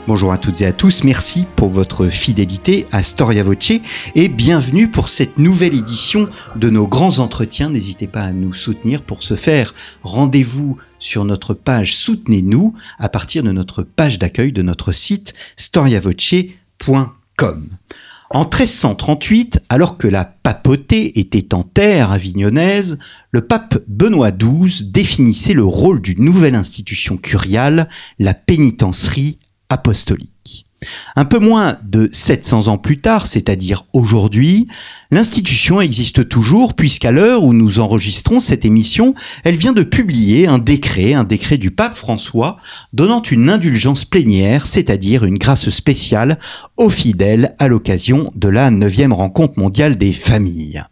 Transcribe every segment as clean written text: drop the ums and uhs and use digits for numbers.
Bonjour à toutes et à tous, merci pour votre fidélité à Storia Voce et bienvenue pour cette nouvelle édition de nos grands entretiens. N'hésitez pas à nous soutenir. Pour ce faire, rendez-vous sur notre page Soutenez-nous à partir de notre page d'accueil de notre site storiavoce.com. En 1338, alors que la papauté était en terre avignonnaise, le pape Benoît XII définissait le rôle d'une nouvelle institution curiale, la pénitencerie apostolique. Un peu moins de 700 ans plus tard, c'est-à-dire aujourd'hui, l'institution existe toujours puisqu'à l'heure où nous enregistrons cette émission, elle vient de publier un décret du pape François donnant une indulgence plénière, c'est-à-dire une grâce spéciale aux fidèles à l'occasion de la 9e rencontre mondiale des familles.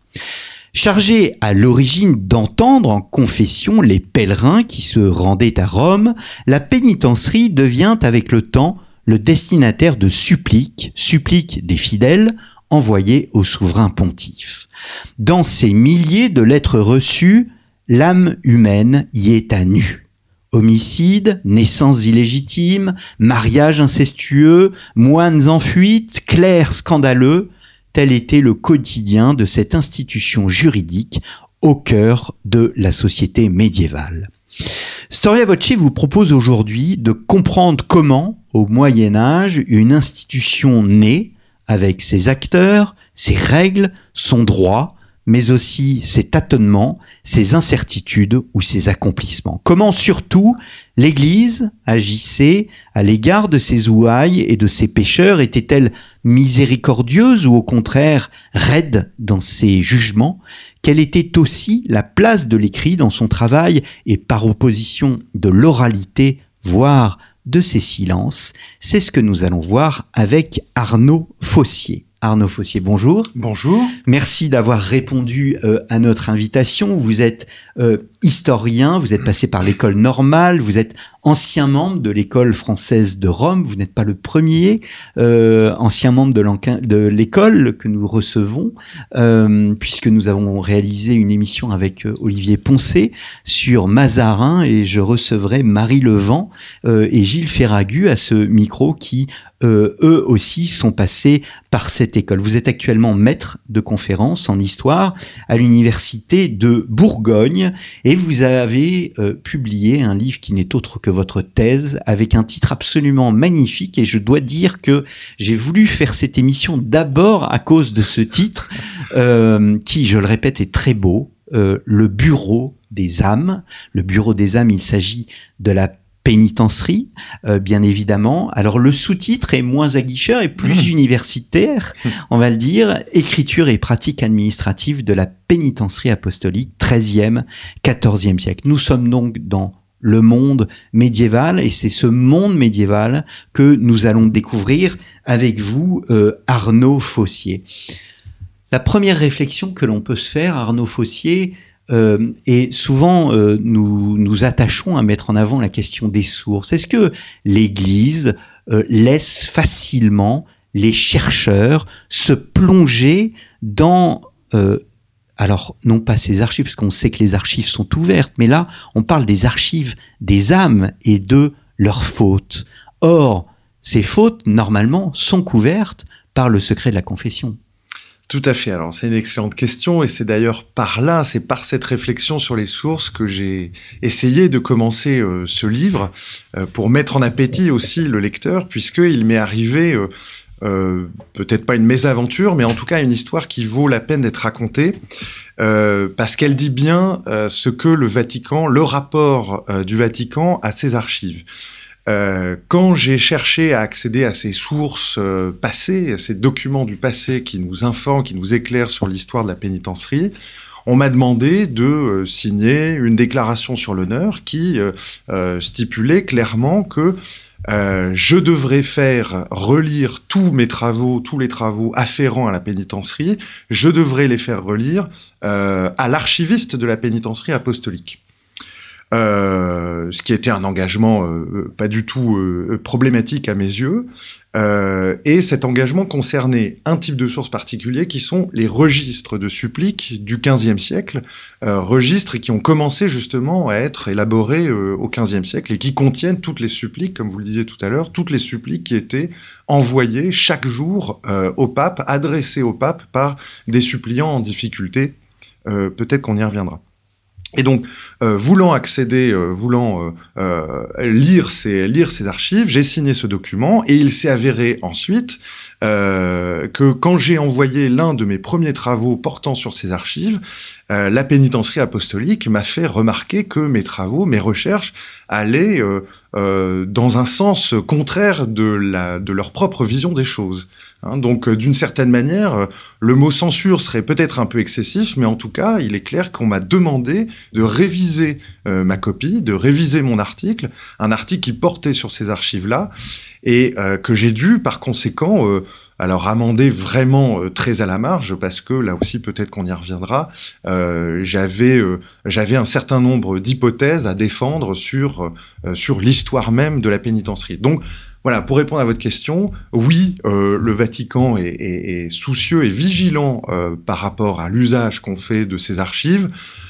Chargée à l'origine d'entendre en confession les pèlerins qui se rendaient à Rome, la pénitencerie devient avec le temps le destinataire de suppliques des fidèles envoyées au souverain pontife. Dans ces milliers de lettres reçues, l'âme humaine y est à nu. Homicides, naissances illégitimes, mariages incestueux, moines en fuite, clercs scandaleux, tel était le quotidien de cette institution juridique au cœur de la société médiévale. Storia Voce vous propose aujourd'hui de comprendre comment, au Moyen-Âge, une institution naît avec ses acteurs, ses règles, son droit, mais aussi ses tâtonnements, ses incertitudes ou ses accomplissements. Comment surtout l'Église agissait à l'égard de ses ouailles et de ses pécheurs, était-elle miséricordieuse ou au contraire raide dans ses jugements? Quelle était aussi la place de l'écrit dans son travail et par opposition de l'oralité, voire de ses silences? C'est ce que nous allons voir avec Arnaud Fossier. Arnaud Fossier, bonjour. Bonjour. Merci d'avoir répondu à notre invitation. Vous êtes historien, vous êtes passé par l'école normale, vous êtes ancien membre de l'école française de Rome. Vous n'êtes pas le premier ancien membre de l'école que nous recevons, puisque nous avons réalisé une émission avec Olivier Poncet sur Mazarin et je recevrai Marie Levent et Gilles Ferragu à ce micro qui eux aussi sont passés par cette école. Vous êtes actuellement maître de conférences en histoire à l'université de Bourgogne et vous avez publié un livre qui n'est autre que votre thèse avec un titre absolument magnifique et je dois dire que j'ai voulu faire cette émission d'abord à cause de ce titre qui, je le répète, est très beau. Le bureau des âmes. Le bureau des âmes, il s'agit de la pénitencerie, bien évidemment. Alors le sous-titre est moins aguicheur et plus universitaire, on va le dire, écriture et pratique administrative de la pénitencerie apostolique 13e, 14e siècle. Nous sommes donc dans le monde médiéval et c'est ce monde médiéval que nous allons découvrir avec vous, Arnaud Fossier. La première réflexion que l'on peut se faire, Arnaud Fossier, et souvent nous attachons à mettre en avant la question des sources. Est-ce que l'Église laisse facilement les chercheurs se plonger dans, alors non pas ses archives, parce qu'on sait que les archives sont ouvertes, mais là on parle des archives des âmes et de leurs fautes. Or, ces fautes, normalement, sont couvertes par le secret de la confession. Tout à fait. Alors, c'est une excellente question et c'est d'ailleurs c'est par cette réflexion sur les sources que j'ai essayé de commencer ce livre pour mettre en appétit aussi le lecteur puisqu'il m'est arrivé peut-être pas une mésaventure, mais en tout cas une histoire qui vaut la peine d'être racontée parce qu'elle dit bien ce que le rapport du Vatican à ses archives. Quand j'ai cherché à accéder à ces sources passées, à ces documents du passé qui nous informent, qui nous éclairent sur l'histoire de la pénitencerie, on m'a demandé de signer une déclaration sur l'honneur qui stipulait clairement que je devrais faire relire tous les travaux afférents à la pénitencerie, je devrais les faire relire à l'archiviste de la pénitencerie apostolique. ce qui était un engagement pas du tout problématique à mes yeux. Et cet engagement concernait un type de sources particulier qui sont les registres de suppliques du XVe siècle, registres qui ont commencé justement à être élaborés au XVe siècle et qui contiennent toutes les suppliques, comme vous le disiez tout à l'heure, toutes les suppliques qui étaient envoyées chaque jour au pape, adressées au pape par des suppliants en difficulté. Peut-être qu'on y reviendra. Et donc, voulant accéder, lire ces archives, j'ai signé ce document et il s'est avéré ensuite que quand j'ai envoyé l'un de mes premiers travaux portant sur ces archives, la pénitencerie apostolique m'a fait remarquer que mes travaux, mes recherches allaient dans un sens contraire de leur propre vision des choses. Donc, d'une certaine manière, le mot censure serait peut-être un peu excessif, mais en tout cas, il est clair qu'on m'a demandé de réviser ma copie, de réviser mon article, un article qui portait sur ces archives-là, et que j'ai dû, par conséquent, alors amender vraiment très à la marge, parce que là aussi, peut-être qu'on y reviendra, j'avais un certain nombre d'hypothèses à défendre sur l'histoire même de la pénitencerie. Donc, voilà, pour répondre à votre question, oui, le Vatican est soucieux et vigilant par rapport à l'usage qu'on fait de ces archives.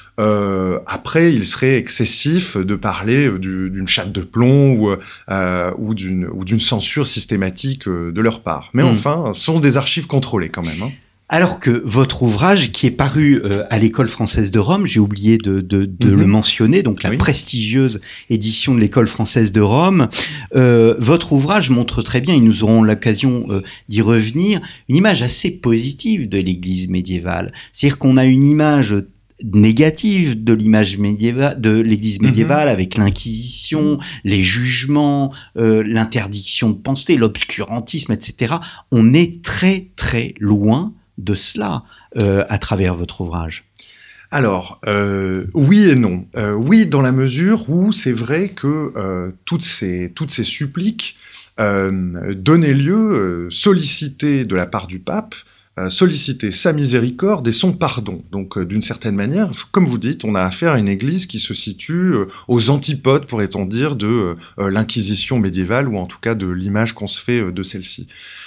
Après, il serait excessif de parler d'une chape de plomb ou d'une censure systématique de leur part. Mais enfin, ce sont des archives contrôlées quand même. Alors que votre ouvrage, qui est paru à l'École française de Rome, j'ai oublié de le mentionner, donc la prestigieuse édition de l'École française de Rome, votre ouvrage montre très bien, et nous aurons l'occasion d'y revenir, une image assez positive de l'Église médiévale. C'est-à-dire qu'on a une image négative de l'image médiévale, de l'Église médiévale, avec l'Inquisition, les jugements, l'interdiction de penser, l'obscurantisme, etc. On est très très loin de cela à travers votre ouvrage. Alors, oui et non. Oui, dans la mesure où c'est vrai que toutes ces suppliques donnaient lieu, sollicitées de la part du pape, solliciter sa miséricorde et son pardon. Donc, d'une certaine manière, comme vous dites, on a affaire à une église qui se situe aux antipodes, pourrait-on dire, de l'Inquisition médiévale, ou en tout cas de l'image qu'on se fait de celle-ci.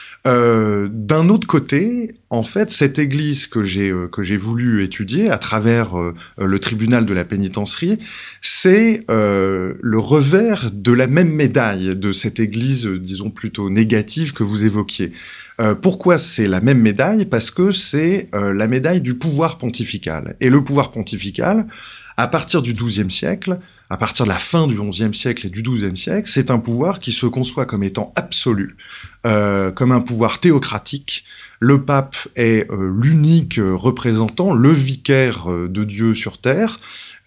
D'un autre côté, en fait, cette église que j'ai voulu étudier à travers le tribunal de la pénitencerie, c'est le revers de la même médaille de cette église, disons plutôt négative que vous évoquiez. Pourquoi c'est la même médaille ? Parce que c'est la médaille du pouvoir pontifical. Et le pouvoir pontifical, à partir du XIIe siècle, à partir de la fin du XIe siècle et du XIIe siècle, c'est un pouvoir qui se conçoit comme étant absolu, comme un pouvoir théocratique. Le pape est l'unique représentant, le vicaire de Dieu sur terre,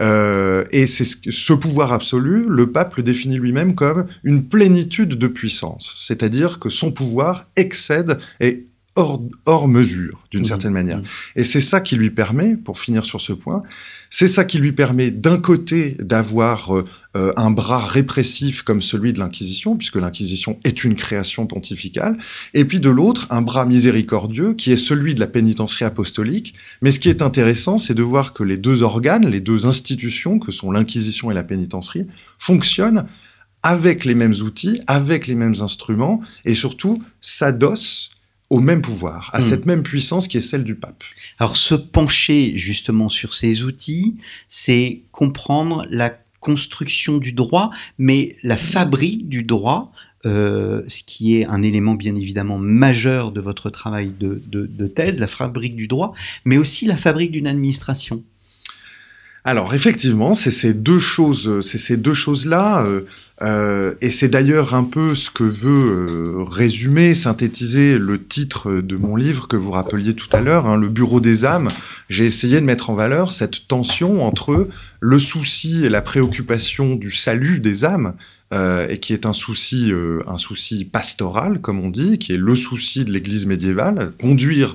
et c'est ce pouvoir absolu, le pape le définit lui-même comme une plénitude de puissance, c'est-à-dire que son pouvoir excède et hors mesure, d'une certaine manière. Et c'est ça qui lui permet, pour finir sur ce point, c'est ça qui lui permet d'un côté d'avoir un bras répressif comme celui de l'Inquisition, puisque l'Inquisition est une création pontificale, et puis de l'autre, un bras miséricordieux qui est celui de la pénitencerie apostolique. Mais ce qui est intéressant, c'est de voir que les deux organes, les deux institutions, que sont l'Inquisition et la pénitencerie, fonctionnent avec les mêmes outils, avec les mêmes instruments, et surtout s'adossent au même pouvoir, à cette même puissance qui est celle du pape. Alors, se pencher justement sur ces outils, c'est comprendre la construction du droit, mais la fabrique du droit, ce qui est un élément bien évidemment majeur de votre travail de thèse, la fabrique du droit, mais aussi la fabrique d'une administration. Alors effectivement, c'est ces deux choses-là, et c'est d'ailleurs un peu ce que veut résumer, synthétiser le titre de mon livre que vous rappeliez tout à l'heure, Le Bureau des âmes. J'ai essayé de mettre en valeur cette tension entre le souci et la préoccupation du salut des âmes, et qui est un souci pastoral, comme on dit, qui est le souci de l'Église médiévale, conduire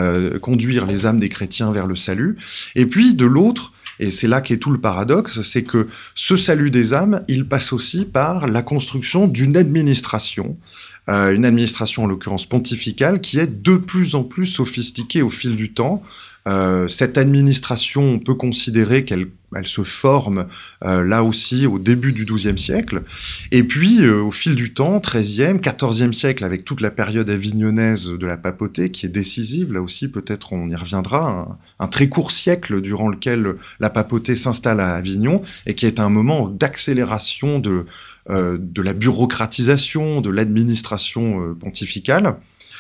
les âmes des chrétiens vers le salut, et puis de l'autre. Et c'est là qu'est tout le paradoxe, c'est que ce salut des âmes, il passe aussi par la construction d'une administration, une administration en l'occurrence pontificale, qui est de plus en plus sophistiquée au fil du temps. Cette administration, on peut considérer qu'elle elle se forme là aussi au début du XIIe siècle. Et puis, au fil du temps, XIIIe, XIVe siècle, avec toute la période avignonnaise de la papauté, qui est décisive, là aussi peut-être on y reviendra, un très court siècle durant lequel la papauté s'installe à Avignon, et qui est un moment d'accélération de la bureaucratisation, de l'administration pontificale.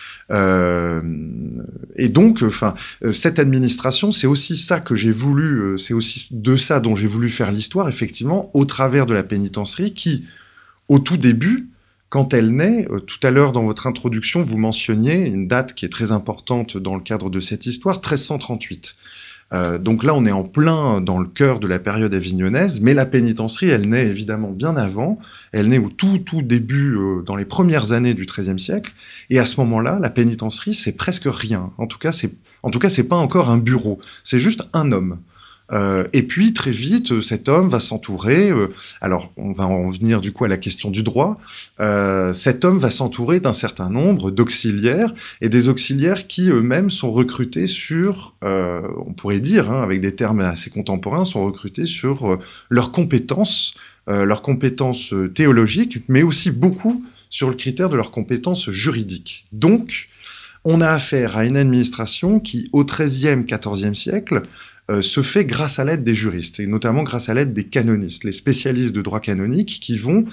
Et donc, cette administration, c'est aussi ça que j'ai voulu, c'est aussi de ça dont j'ai voulu faire l'histoire, effectivement, au travers de la pénitencerie, qui, au tout début, quand elle naît, tout à l'heure dans votre introduction, vous mentionniez une date qui est très importante dans le cadre de cette histoire, 1338. Donc là, on est en plein dans le cœur de la période avignonnaise, mais la pénitencerie, elle naît évidemment bien avant. Elle naît au tout début, dans les premières années du XIIIe siècle. Et à ce moment-là, la pénitencerie, c'est presque rien. En tout cas, c'est pas encore un bureau. C'est juste un homme. Et puis, très vite, cet homme va s'entourer... alors, on va en venir du coup à la question du droit. Cet homme va s'entourer d'un certain nombre d'auxiliaires, et des auxiliaires qui eux-mêmes sont recrutés sur... on pourrait dire, avec des termes assez contemporains, sont recrutés sur leurs compétences théologiques, mais aussi beaucoup sur le critère de leurs compétences juridiques. Donc, on a affaire à une administration qui, au XIIIe, XIVe siècle... se fait grâce à l'aide des juristes, et notamment grâce à l'aide des canonistes, les spécialistes de droit canonique qui vont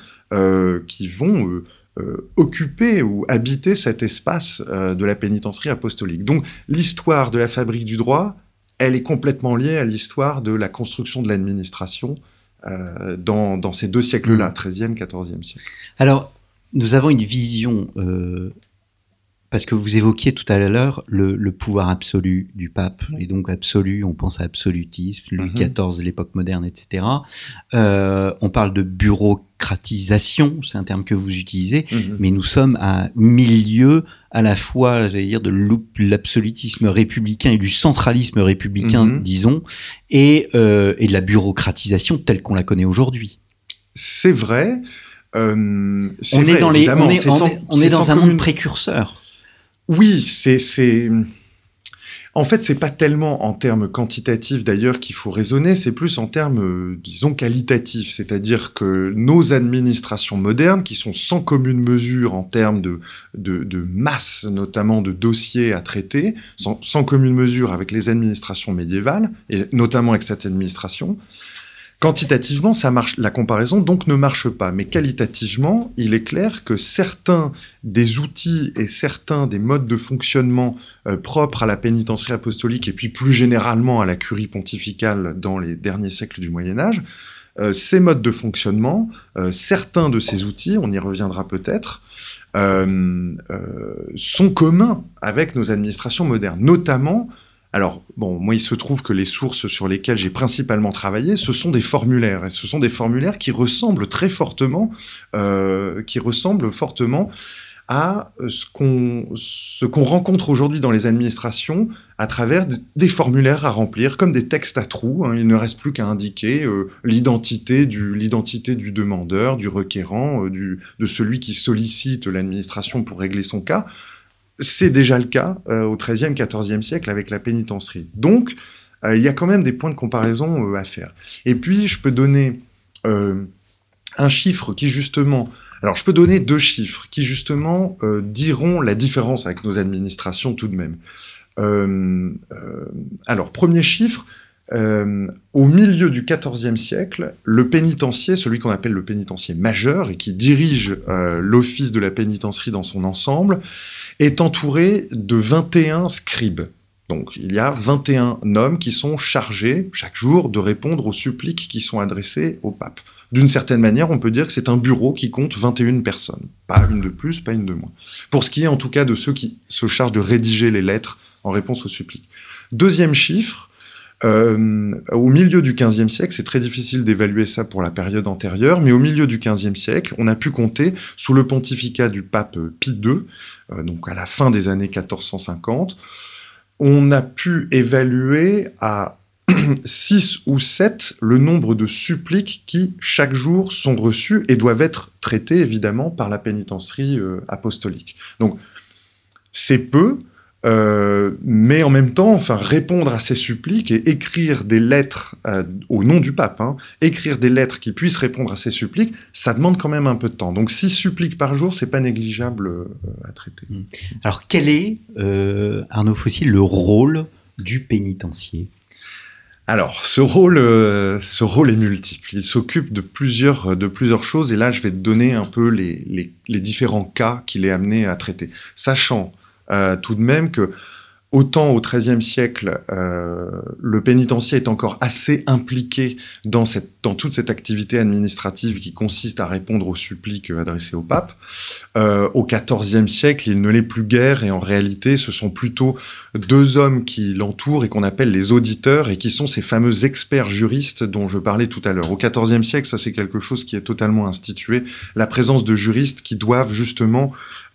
occuper ou habiter cet espace de la pénitencerie apostolique. Donc l'histoire de la fabrique du droit, elle est complètement liée à l'histoire de la construction de l'administration dans ces deux siècles-là, XIIIe, XIVe siècle. Alors, nous avons une vision... parce que vous évoquiez tout à l'heure le pouvoir absolu du pape, et donc absolu, on pense à absolutisme, Louis XIV, l'époque moderne, etc. On parle de bureaucratisation, c'est un terme que vous utilisez, mais nous sommes à milieu à la fois, j'allais dire, de l'absolutisme républicain et du centralisme républicain, disons, et de la bureaucratisation telle qu'on la connaît aujourd'hui. C'est vrai. On est dans un monde précurseur. Oui, en fait, c'est pas tellement en termes quantitatifs d'ailleurs qu'il faut raisonner, c'est plus en termes, disons, qualitatifs. C'est-à-dire que nos administrations modernes, qui sont sans commune mesure en termes de masse, notamment de dossiers à traiter, sans commune mesure avec les administrations médiévales, et notamment avec cette administration, quantitativement, ça marche, la comparaison donc ne marche pas, mais qualitativement, il est clair que certains des outils et certains des modes de fonctionnement propres à la pénitencerie apostolique et puis plus généralement à la curie pontificale dans les derniers siècles du Moyen-Âge, ces modes de fonctionnement, certains de ces outils, on y reviendra peut-être, sont communs avec nos administrations modernes, notamment... Alors, bon, moi, il se trouve que les sources sur lesquelles j'ai principalement travaillé, ce sont des formulaires. Et ce sont des formulaires qui ressemblent très fortement, à ce qu'on rencontre aujourd'hui dans les administrations à travers des formulaires à remplir, comme des textes à trous. Il ne reste plus qu'à indiquer l'identité du demandeur, du requérant, de celui qui sollicite l'administration pour régler son cas. C'est déjà le cas au XIIIe, XIVe siècle avec la pénitencerie. Donc, il y a quand même des points de comparaison à faire. Et puis, je peux donner un chiffre qui, justement... Alors, je peux donner deux chiffres qui, justement, diront la différence avec nos administrations tout de même. Alors, premier chiffre... au milieu du XIVe siècle, le pénitencier, celui qu'on appelle le pénitencier majeur et qui dirige l'office de la pénitencerie dans son ensemble, est entouré de 21 scribes. Donc il y a 21 hommes qui sont chargés chaque jour de répondre aux suppliques qui sont adressées au pape. D'une certaine manière, on peut dire que c'est un bureau qui compte 21 personnes. Pas une de plus, pas une de moins. Pour ce qui est en tout cas de ceux qui se chargent de rédiger les lettres en réponse aux suppliques. Deuxième chiffre, au milieu du XVe siècle, c'est très difficile d'évaluer ça pour la période antérieure, mais au milieu du XVe siècle, on a pu compter, sous le pontificat du pape Pie II, donc à la fin des années 1450, on a pu évaluer à 6 ou 7 le nombre de suppliques qui, chaque jour, sont reçues et doivent être traitées, évidemment, par la pénitencerie apostolique. Donc, c'est peu. Mais en même temps, répondre à ces suppliques et écrire des lettres au nom du pape, écrire des lettres qui puissent répondre à ces suppliques, ça demande quand même un peu de temps. Donc 6 suppliques par jour, c'est pas négligeable à traiter. Alors quel est, Arnaud Fossy, le rôle du pénitencier ? Alors, ce rôle est multiple. Il s'occupe de plusieurs choses. Et là, je vais te donner un peu les différents cas qu'il est amené à traiter. Sachant tout de même que, autant au XIIIe siècle, le pénitencier est encore assez impliqué dans toute cette activité administrative qui consiste à répondre aux suppliques adressées au pape. Au XIVe siècle, il ne l'est plus guère, et en réalité, ce sont plutôt 2 hommes qui l'entourent et qu'on appelle les auditeurs, et qui sont ces fameux experts juristes dont je parlais tout à l'heure. Au XIVe siècle, ça c'est quelque chose qui est totalement institué, la présence de juristes qui doivent justement,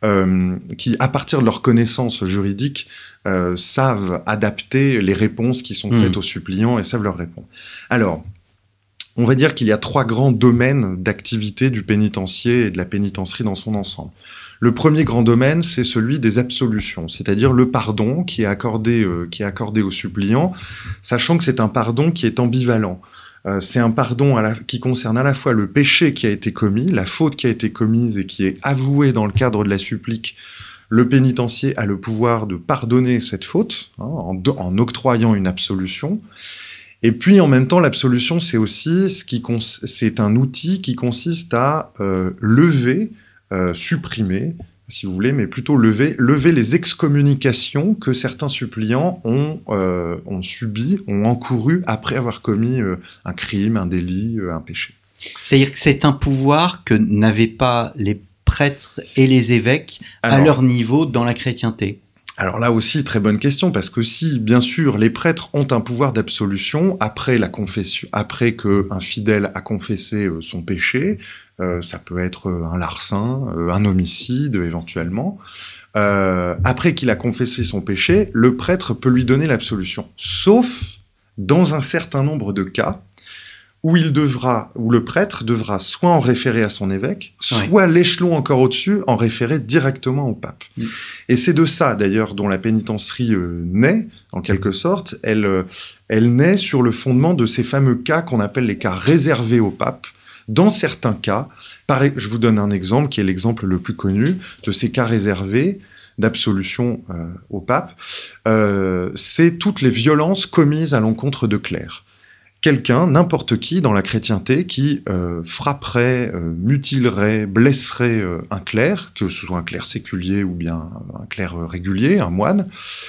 qui à partir de leurs connaissances juridiques, savent adapter les réponses qui sont faites aux suppliants et savent leur répondre. Alors, on va dire qu'il y a 3 grands domaines d'activité du pénitencier et de la pénitencerie dans son ensemble. Le premier grand domaine, c'est celui des absolutions, c'est-à-dire le pardon qui est accordé aux suppliants, sachant que c'est un pardon qui est ambivalent. C'est un pardon qui concerne à la fois le péché qui a été commis, la faute qui a été commise et qui est avouée dans le cadre de la supplique. Le pénitencier a le pouvoir de pardonner cette faute en octroyant une absolution. Et puis, en même temps, l'absolution, c'est aussi c'est un outil qui consiste à lever, supprimer, si vous voulez, mais plutôt lever les excommunications que certains suppliants ont subies, ont encourues après avoir commis un crime, un délit, un péché. C'est-à-dire que c'est un pouvoir que n'avaient pas les prêtres et les évêques à leur niveau dans la chrétienté. Alors là aussi, très bonne question, parce que si, bien sûr, les prêtres ont un pouvoir d'absolution après la confession, après qu'un fidèle a confessé son péché, ça peut être un larcin, un homicide éventuellement, après qu'il a confessé son péché, le prêtre peut lui donner l'absolution, sauf dans un certain nombre de cas, où le prêtre devra soit en référer à son évêque, soit l'échelon encore au-dessus, en référer directement au pape. Et c'est de ça, d'ailleurs, dont la pénitencerie naît, en quelque sorte. Elle naît sur le fondement de ces fameux cas qu'on appelle les cas réservés au pape. Dans certains cas, je vous donne un exemple, qui est l'exemple le plus connu, de ces cas réservés d'absolution au pape, c'est toutes les violences commises à l'encontre de clercs. Quelqu'un, n'importe qui dans la chrétienté, qui frapperait, mutilerait, blesserait un clerc, que ce soit un clerc séculier ou bien un clerc régulier, un moine,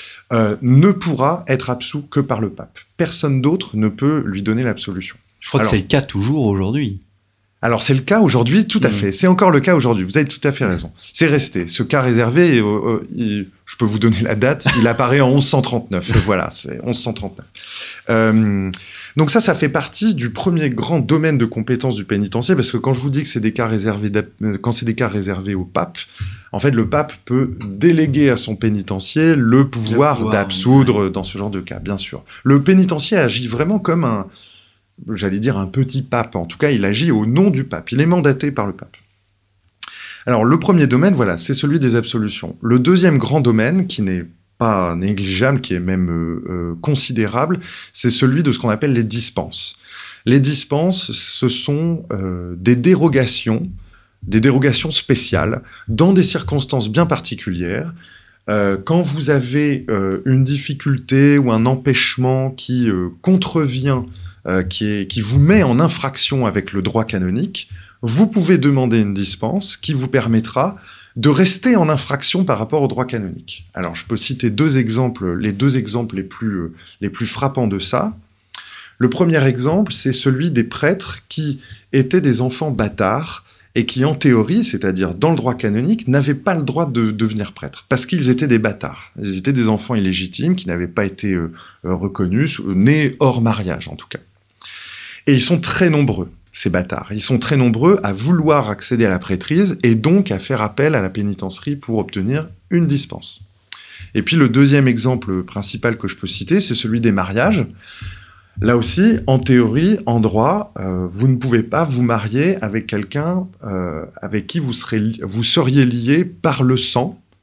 ne pourra être absous que par le pape. Personne d'autre ne peut lui donner l'absolution. Je crois que c'est le cas toujours aujourd'hui. Alors c'est le cas aujourd'hui, tout à fait. C'est encore le cas aujourd'hui, vous avez tout à fait raison. C'est resté. Ce cas réservé, je peux vous donner la date, il apparaît en 1139. Voilà, c'est 1139. Donc ça fait partie du premier grand domaine de compétence du pénitencier, parce que quand je vous dis que c'est des cas réservés, quand c'est des cas réservés au pape, en fait le pape peut déléguer à son pénitencier le pouvoir d'absoudre dans ce genre de cas, bien sûr. Le pénitencier agit vraiment comme un petit pape. En tout cas, il agit au nom du pape. Il est mandaté par le pape. Alors, le premier domaine, voilà, c'est celui des absolutions. Le deuxième grand domaine, qui n'est pas négligeable, qui est même considérable, c'est celui de ce qu'on appelle les dispenses. Les dispenses, ce sont des dérogations spéciales, dans des circonstances bien particulières. Quand vous avez une difficulté ou un empêchement qui contrevient, qui vous met en infraction avec le droit canonique, vous pouvez demander une dispense qui vous permettra de rester en infraction par rapport au droit canonique. Alors, je peux citer les deux exemples les plus frappants de ça. Le premier exemple, c'est celui des prêtres qui étaient des enfants bâtards et qui, en théorie, c'est-à-dire dans le droit canonique, n'avaient pas le droit de devenir prêtres, parce qu'ils étaient des bâtards. Ils étaient des enfants illégitimes qui n'avaient pas été reconnus, nés hors mariage en tout cas. Et ils sont très nombreux, ces bâtards. Ils sont très nombreux à vouloir accéder à la prêtrise et donc à faire appel à la pénitencerie pour obtenir une dispense. Et puis le deuxième exemple principal que je peux citer, c'est celui des mariages. Là aussi, en théorie, en droit, vous ne pouvez pas vous marier avec quelqu'un avec qui vous seriez lié par le sang,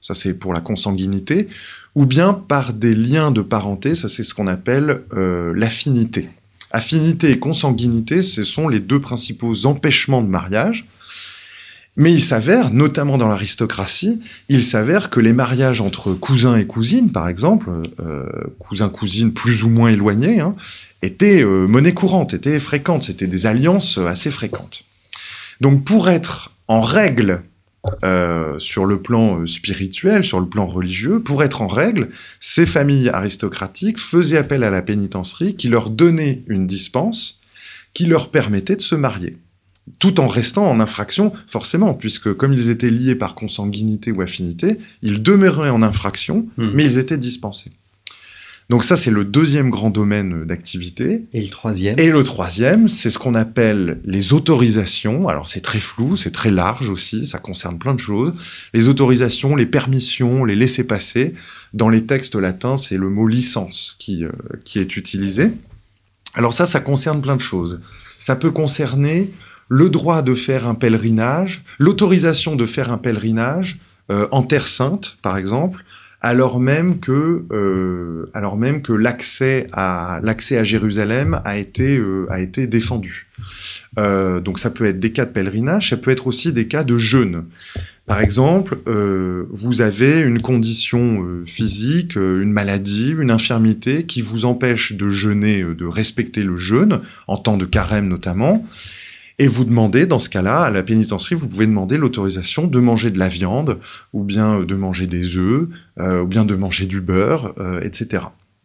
ça c'est pour la consanguinité, ou bien par des liens de parenté, ça c'est ce qu'on appelle l'affinité. Affinité et consanguinité, ce sont les deux principaux empêchements de mariage. Mais il s'avère, notamment dans l'aristocratie, il s'avère que les mariages entre cousins et cousines, par exemple, cousins-cousines plus ou moins éloignés, hein, étaient monnaie courante, étaient fréquentes, c'était des alliances assez fréquentes. Donc pour être en règle sur le plan spirituel, sur le plan religieux, pour être en règle, ces familles aristocratiques faisaient appel à la pénitencerie qui leur donnait une dispense qui leur permettait de se marier. Tout en restant en infraction, forcément, puisque comme ils étaient liés par consanguinité ou affinité, ils demeuraient en infraction, mais ils étaient dispensés. Donc ça, c'est le deuxième grand domaine d'activité. Et le troisième ? Et le troisième, c'est ce qu'on appelle les autorisations. Alors c'est très flou, c'est très large aussi, ça concerne plein de choses. Les autorisations, les permissions, les laissez-passer. Dans les textes latins, c'est le mot licence qui est utilisé. Alors ça concerne plein de choses. Ça peut concerner le droit de faire un pèlerinage, l'autorisation de faire un pèlerinage en Terre Sainte, par exemple, alors même que l'accès à Jérusalem a été défendu. Donc ça peut être des cas de pèlerinage, ça peut être aussi des cas de jeûne. Par exemple, vous avez une condition physique, une maladie, une infirmité qui vous empêche de jeûner, de respecter le jeûne, en temps de carême notamment. Et vous demandez, dans ce cas-là, à la pénitencerie, vous pouvez demander l'autorisation de manger de la viande, ou bien de manger des œufs, ou bien de manger du beurre, etc.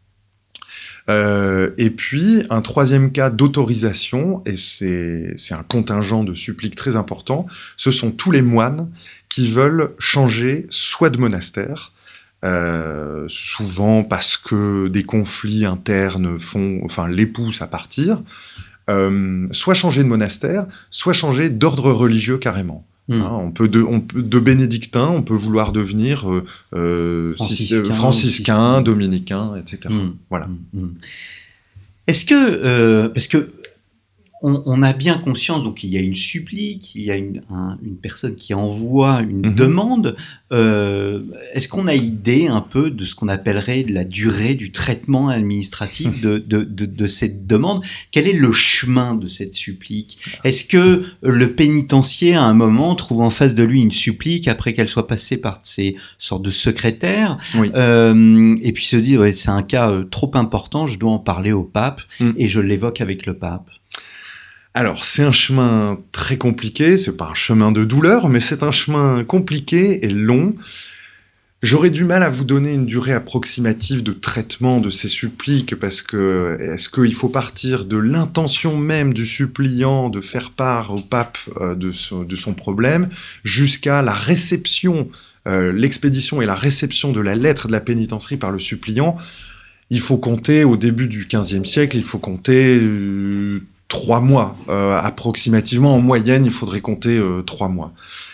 Et puis, un troisième cas d'autorisation, et c'est un contingent de suppliques très important, ce sont tous les moines qui veulent changer soit de monastère, souvent parce que des conflits internes les poussent à partir, soit changer de monastère, soit changer d'ordre religieux carrément. Hein, de bénédictin, on peut vouloir devenir franciscain, dominicain, etc. Voilà. Est-ce que, parce que on a bien conscience, donc il y a une supplique, il y a une personne qui envoie une demande. Est-ce qu'on a idée un peu de ce qu'on appellerait la durée du traitement administratif de cette demande ? Quel est le chemin de cette supplique ? Est-ce que le pénitencier, à un moment, trouve en face de lui une supplique après qu'elle soit passée par ces sortes de secrétaires, et puis se dit c'est un cas trop important, je dois en parler au pape, et je l'évoque avec le pape ? Alors, c'est un chemin très compliqué, c'est pas un chemin de douleur, mais c'est un chemin compliqué et long. J'aurais du mal à vous donner une durée approximative de traitement de ces suppliques, parce que est-ce qu'il faut partir de l'intention même du suppliant de faire part au pape de son problème, jusqu'à la réception, l'expédition et la réception de la lettre de la pénitencerie par le suppliant. Il faut compter, au début du XVe siècle, il faut compter 3 mois, approximativement. En moyenne, il faudrait compter 3 mois.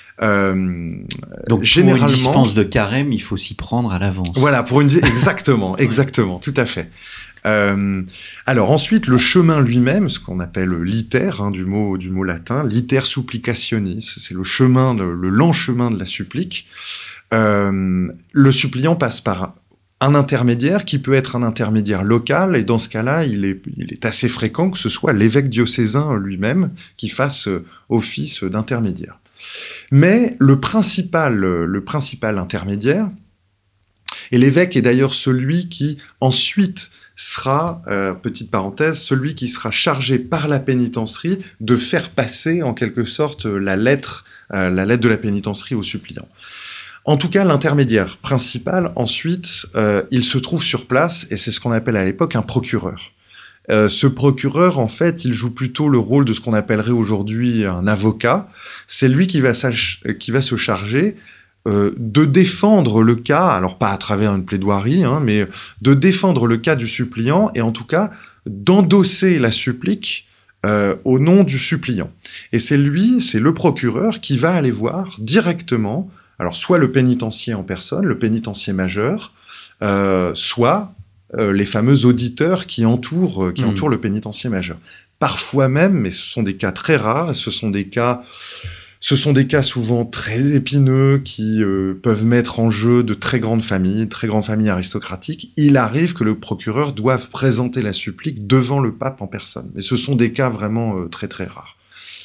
Donc, généralement, pour une dispense de carême, il faut s'y prendre à l'avance. Voilà, exactement, tout à fait. Alors ensuite, le chemin lui-même, ce qu'on appelle l'iter, du mot latin, l'iter supplicationis, c'est le lent chemin de la supplique. Le suppliant passe par un intermédiaire qui peut être un intermédiaire local, et dans ce cas-là, il est assez fréquent que ce soit l'évêque diocésain lui-même qui fasse office d'intermédiaire. Mais le principal intermédiaire, et l'évêque est d'ailleurs celui qui ensuite sera, petite parenthèse, celui qui sera chargé par la pénitencerie de faire passer en quelque sorte la lettre de la pénitencerie au suppliant. En tout cas, l'intermédiaire principal, ensuite, il se trouve sur place, et c'est ce qu'on appelle à l'époque un procureur. Ce procureur, en fait, il joue plutôt le rôle de ce qu'on appellerait aujourd'hui un avocat. C'est lui qui va se charger de défendre le cas, alors pas à travers une plaidoirie, mais de défendre le cas du suppliant, et en tout cas d'endosser la supplique au nom du suppliant. Et c'est le procureur qui va aller voir directement, alors soit le pénitencier en personne, le pénitencier majeur, soit les fameux auditeurs qui entourent le pénitencier majeur. Parfois même, mais ce sont des cas très rares, ce Ce sont des cas souvent très épineux qui peuvent mettre en jeu de très grandes familles aristocratiques. Il arrive que le procureur doive présenter la supplique devant le pape en personne. Mais ce sont des cas vraiment très très rares.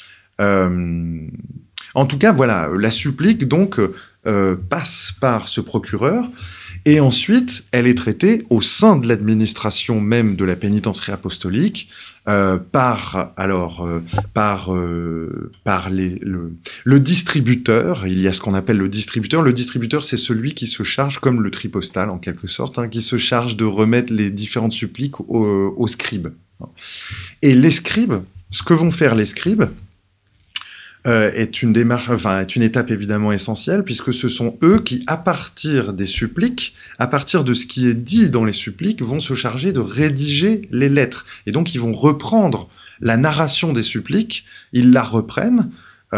En tout cas, voilà, la supplique donc passe par ce procureur. Et ensuite, elle est traitée au sein de l'administration même de la pénitentiarie apostolique par le distributeur. Il y a ce qu'on appelle le distributeur. Le distributeur, c'est celui qui se charge, comme le tripostal en quelque sorte, qui se charge de remettre les différentes suppliques aux scribes. Et les scribes, ce que vont faire les scribes, est une étape évidemment essentielle, puisque ce sont eux qui, à partir des suppliques, à partir de ce qui est dit dans les suppliques, vont se charger de rédiger les lettres. Et donc, ils vont reprendre la narration des suppliques, ils la reprennent,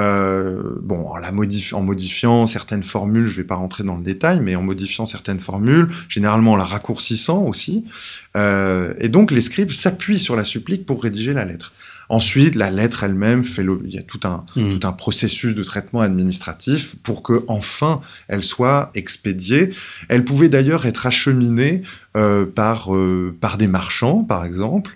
en modifiant certaines formules, je ne vais pas rentrer dans le détail, mais en modifiant certaines formules, généralement en la raccourcissant aussi. Et donc, les scribes s'appuient sur la supplique pour rédiger la lettre. Ensuite, la lettre elle-même il y a tout un processus de traitement administratif pour que enfin elle soit expédiée. Elle pouvait d'ailleurs être acheminée par des marchands, par exemple,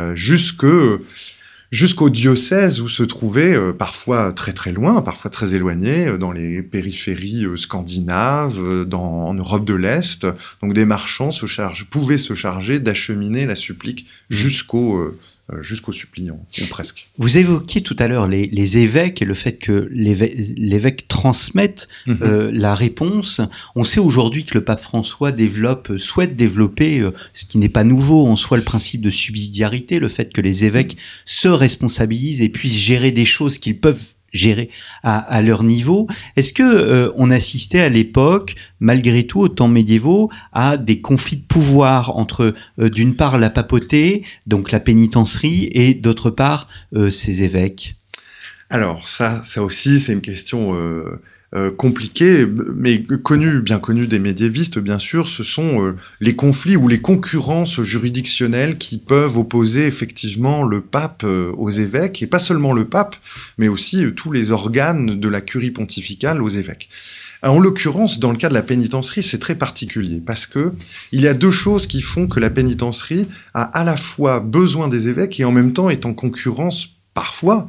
jusqu'au diocèse où se trouvait, parfois très très loin, parfois très éloigné, dans les périphéries scandinaves, en Europe de l'Est. Donc des marchands pouvaient se charger d'acheminer la supplique jusqu'au suppliant, ou presque. Vous évoquiez tout à l'heure les évêques et le fait que l'évêque transmette la réponse. On sait aujourd'hui que le pape François souhaite développer, ce qui n'est pas nouveau en soi, le principe de subsidiarité, le fait que les évêques se responsabilisent et puissent gérer des choses qu'ils peuvent gérer à leur niveau. Est-ce que on assistait à l'époque, malgré tout, aux temps médiévaux, à des conflits de pouvoir entre, d'une part, la papauté, donc la pénitencerie, et d'autre part, ces évêques? Alors, ça aussi, c'est une question compliquée, mais bien connue des médiévistes, bien sûr. Ce sont les conflits ou les concurrences juridictionnelles qui peuvent opposer effectivement le pape aux évêques, et pas seulement le pape, mais aussi tous les organes de la curie pontificale aux évêques. En l'occurrence, dans le cas de la pénitencerie, c'est très particulier, parce que il y a deux choses qui font que la pénitencerie a à la fois besoin des évêques et en même temps est en concurrence, parfois,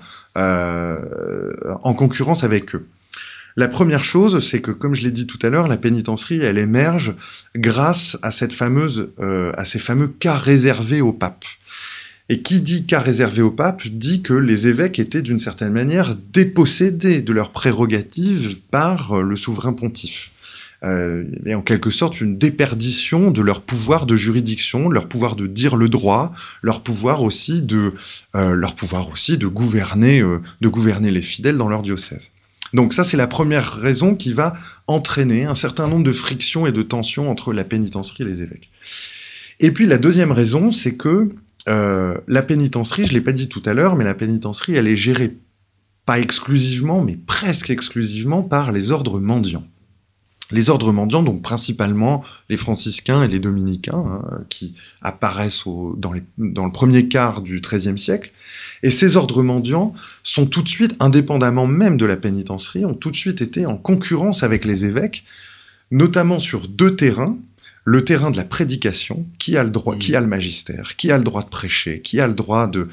en concurrence avec eux. La première chose, c'est que, comme je l'ai dit tout à l'heure, la pénitencerie, elle émerge grâce à ces fameux cas réservés au pape. Et qui dit cas réservé au pape dit que les évêques étaient d'une certaine manière dépossédés de leurs prérogatives par le souverain pontife. Et en quelque sorte une déperdition de leur pouvoir de juridiction, leur pouvoir de dire le droit, leur pouvoir aussi de gouverner les fidèles dans leur diocèse. Donc ça, c'est la première raison qui va entraîner un certain nombre de frictions et de tensions entre la pénitencerie et les évêques. Et puis la deuxième raison, c'est que la pénitencerie, je l'ai pas dit tout à l'heure, mais la pénitencerie, elle est gérée pas exclusivement, mais presque exclusivement par les ordres mendiants. Les ordres mendiants, donc principalement les franciscains et les dominicains, qui apparaissent dans le premier quart du XIIIe siècle. Et ces ordres mendiants sont tout de suite, indépendamment même de la pénitencerie, ont tout de suite été en concurrence avec les évêques, notamment sur deux terrains. Le terrain de la prédication, qui a le droit, qui a le magistère, qui a le droit de prêcher, qui a le droit de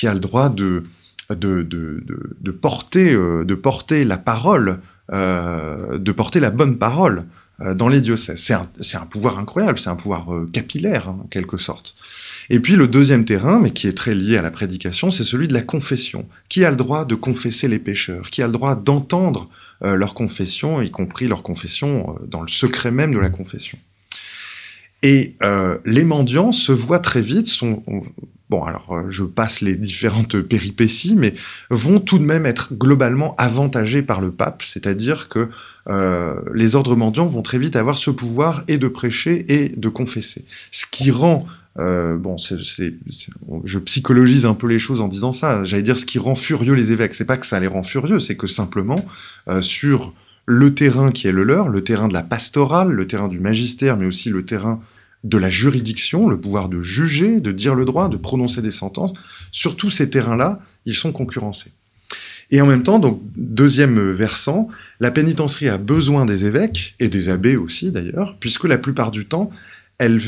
porter la parole, de porter la bonne parole dans les diocèses. C'est un pouvoir incroyable, c'est un pouvoir capillaire, en quelque sorte. Et puis le deuxième terrain, mais qui est très lié à la prédication, c'est celui de la confession. Qui a le droit de confesser les pécheurs? Qui a le droit d'entendre leur confession, y compris leur confession dans le secret même de la confession? Et les mendiants se voient très vite, je passe les différentes péripéties, mais vont tout de même être globalement avantagés par le pape, c'est-à-dire que les ordres mendiants vont très vite avoir ce pouvoir et de prêcher et de confesser. Ce qui rend, je psychologise un peu les choses en disant ça, j'allais dire ce qui rend furieux les évêques, c'est pas que ça les rend furieux, c'est que simplement, sur le terrain qui est le leur, le terrain de la pastorale, le terrain du magistère, mais aussi le terrain de la juridiction, le pouvoir de juger, de dire le droit, de prononcer des sentences, sur tous ces terrains-là, ils sont concurrencés. Et en même temps, donc, deuxième versant, la pénitencerie a besoin des évêques, et des abbés aussi d'ailleurs, puisque la plupart du temps, elle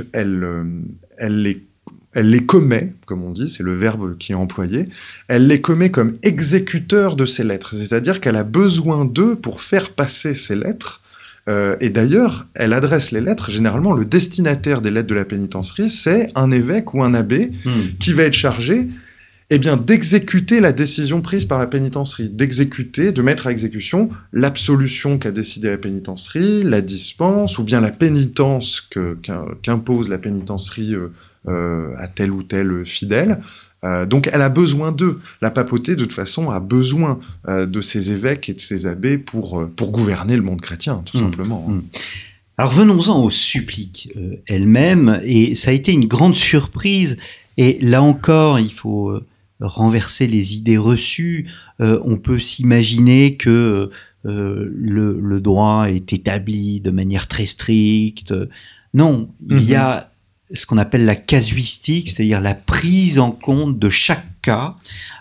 les commet, comme on dit, c'est le verbe qui est employé, elle les commet comme exécuteurs de ces lettres, c'est-à-dire qu'elle a besoin d'eux pour faire passer ces lettres, et d'ailleurs, elle adresse les lettres, généralement le destinataire des lettres de la pénitencerie, c'est un évêque ou un abbé qui va être chargé d'exécuter la décision prise par la pénitencerie, de mettre à exécution l'absolution qu'a décidé la pénitencerie, la dispense, ou bien la pénitence qu'impose la pénitencerie à tel ou tel fidèle. Donc elle a besoin d'eux. La papauté, de toute façon, a besoin de ses évêques et de ses abbés pour gouverner le monde chrétien, tout simplement. Alors venons-en aux suppliques elles-mêmes, et ça a été une grande surprise, et là encore, il faut renverser les idées reçues. On peut s'imaginer que le droit est établi de manière très stricte. Non, il y a ce qu'on appelle la casuistique, c'est-à-dire la prise en compte de chaque cas.